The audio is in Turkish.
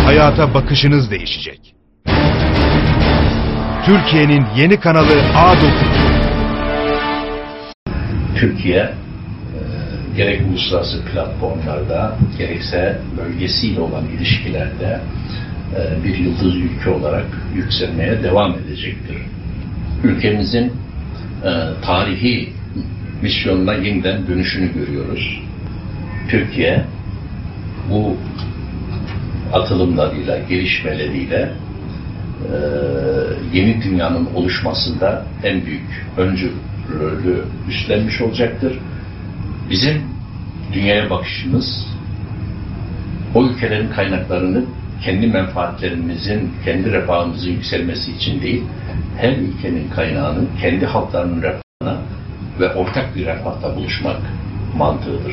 hayata bakışınız değişecek. Türkiye'nin yeni kanalı A9. Türkiye gerek uluslararası platformlarda gerekse bölgesiyle olan ilişkilerde bir yıldız ülke olarak yükselmeye devam edecektir. Ülkemizin tarihi misyonuna yeniden dönüşünü görüyoruz. Türkiye bu atılımlarıyla, gelişmeleriyle yeni dünyanın oluşmasında en büyük öncü rolü üstlenmiş olacaktır. Bizim dünyaya bakışımız o ülkelerin kaynaklarını kendi menfaatlerimizin, kendi refahımızın yükselmesi için değil, her ülkenin kaynağını kendi halklarının refahına ve ortak bir refahta buluşmak mantığıdır.